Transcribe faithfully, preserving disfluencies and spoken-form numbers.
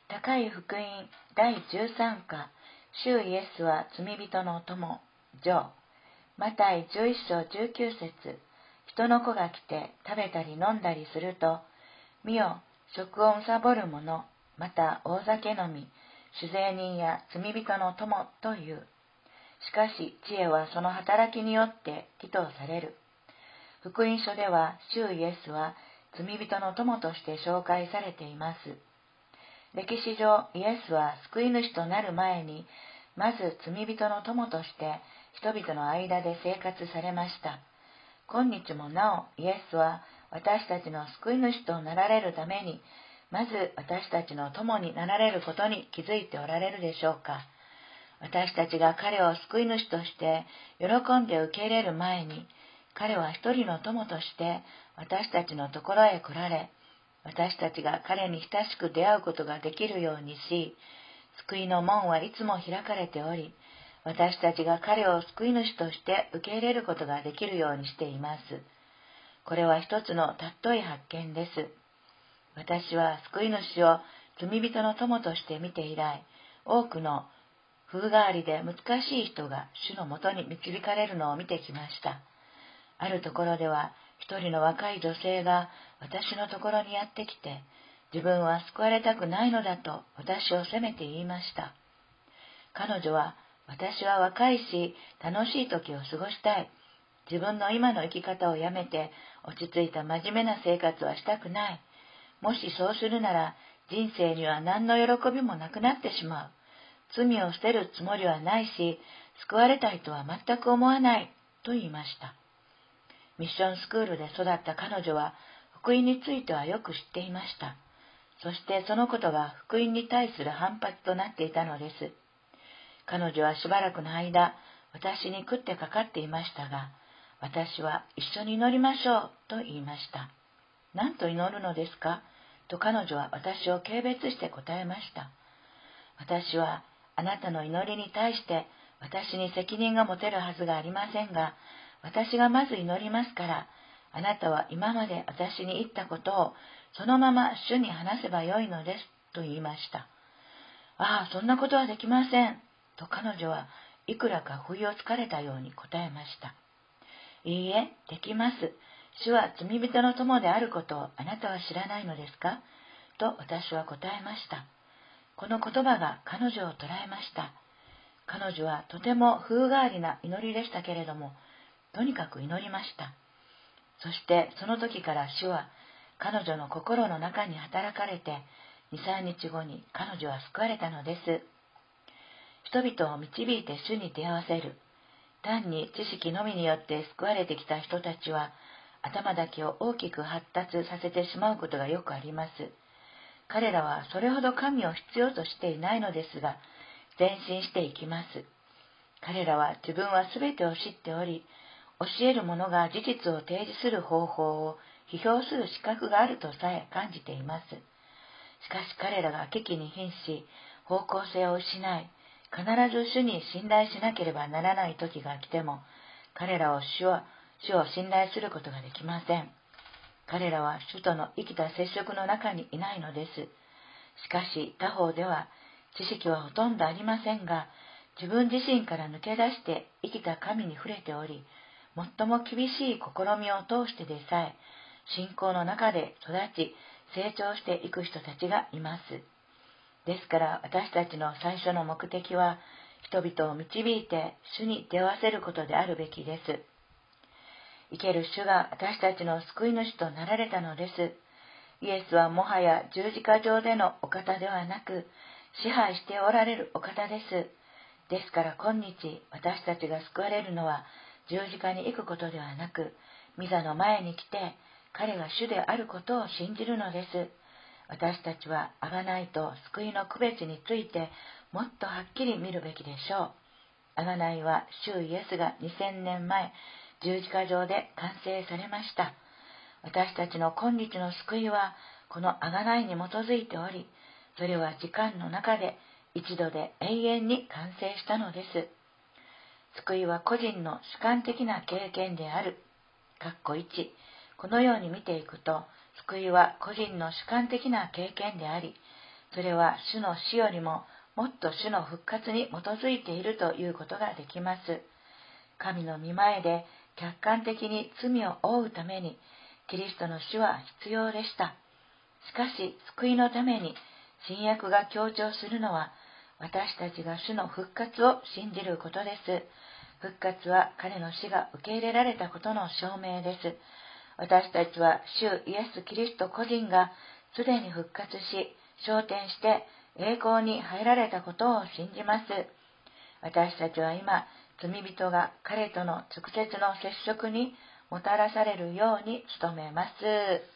高い福音だいじゅうさんか、主イエスは罪人の友、上。マタイじゅういっ章じゅうきゅう節。人の子が来て食べたり飲んだりすると、見よ、食を貪る者、また大酒飲み、酒税人や罪人の友という。しかし知恵はその働きによって祈祷される。福音書では主イエスは罪人の友として紹介されています。歴史上イエスは救い主となる前に、まず罪人の友として人々の間で生活されました。今日もなおイエスは私たちの救い主となられるために、まず私たちの友になられることに気づいておられるでしょうか。私たちが彼を救い主として喜んで受け入れる前に、彼は一人の友として私たちのところへ来られ、私たちが彼に親しく出会うことができるようにし、救いの門はいつも開かれており、私たちが彼を救い主として受け入れることができるようにしています。これは一つの尊い発見です。私は救い主を罪人の友として見て以来、多くの風変わりで難しい人が主のもとに導かれるのを見てきました。あるところでは一人の若い女性が私のところにやってきて、自分は救われたくないのだと私を責めて言いました。彼女は、私は若いし楽しい時を過ごしたい。自分の今の生き方をやめて落ち着いた真面目な生活はしたくない。もしそうするなら人生には何の喜びもなくなってしまう。罪を捨てるつもりはないし、救われたいとは全く思わないと言いました。ミッションスクールで育った彼女は福音についてはよく知っていました。そしてそのことが福音に対する反発となっていたのです。彼女はしばらくの間、私に食ってかかっていましたが、私は一緒に祈りましょうと言いました。何と祈るのですかと彼女は私を軽蔑して答えました。私はあなたの祈りに対して私に責任が持てるはずがありませんが、私がまず祈りますから、あなたは今まで私に言ったことをそのまま主に話せばよいのですと言いました。ああ、そんなことはできませんと彼女はいくらか不意をつかれたように答えました。いいえ、できます。主は罪人の友であることをあなたは知らないのですかと私は答えました。この言葉が彼女を捉えました。彼女はとても風変わりな祈りでしたけれども、とにかく祈りました。そしてその時から主は彼女の心の中に働かれて、に、さんにちごに彼女は救われたのです。人々を導いて主に出会わせる。単に知識のみによって救われてきた人たちは、頭だけを大きく発達させてしまうことがよくあります。彼らはそれほど神を必要としていないのですが、前進していきます。彼らは自分は全てを知っており、教える者が事実を提示する方法を批評する資格があるとさえ感じています。しかし彼らが危機に瀕し、方向性を失い、必ず主に信頼しなければならない時が来ても、彼らを主を、主を信頼することができません。彼らは主との生きた接触の中にいないのです。しかし他方では、知識はほとんどありませんが、自分自身から抜け出して生きた神に触れており、最も厳しい試みを通してでさえ、信仰の中で育ち、成長していく人たちがいます。ですから私たちの最初の目的は、人々を導いて主に出会わせることであるべきです。生ける主が私たちの救い主となられたのです。イエスはもはや十字架上でのお方ではなく、支配しておられるお方です。ですから今日私たちが救われるのは、十字架に行くことではなく、御座の前に来て彼が主であることを信じるのです。私たちは贖いと救いの区別についてもっとはっきり見るべきでしょう。贖いは主イエスがにせんねんまえ十字架上で完成されました。私たちの今日の救いはこの贖いに基づいており、それは時間の中で一度で永遠に完成したのです。救いは個人の主観的な経験である。かっこいち、このように見ていくと、救いは個人の主観的な経験であり、 それは主の死よりももっと主の復活に基づいているということができます。神の御前で客観的に罪を負うためにキリストの死は必要でした。しかし救いのために新約が強調するのは私たちが主の復活を信じることです。復活は彼の死が受け入れられたことの証明です。私たちは主イエス・キリスト個人がすでに復活し、昇天して栄光に入られたことを信じます。私たちは今、罪人が彼との直接の接触にもたらされるように努めます。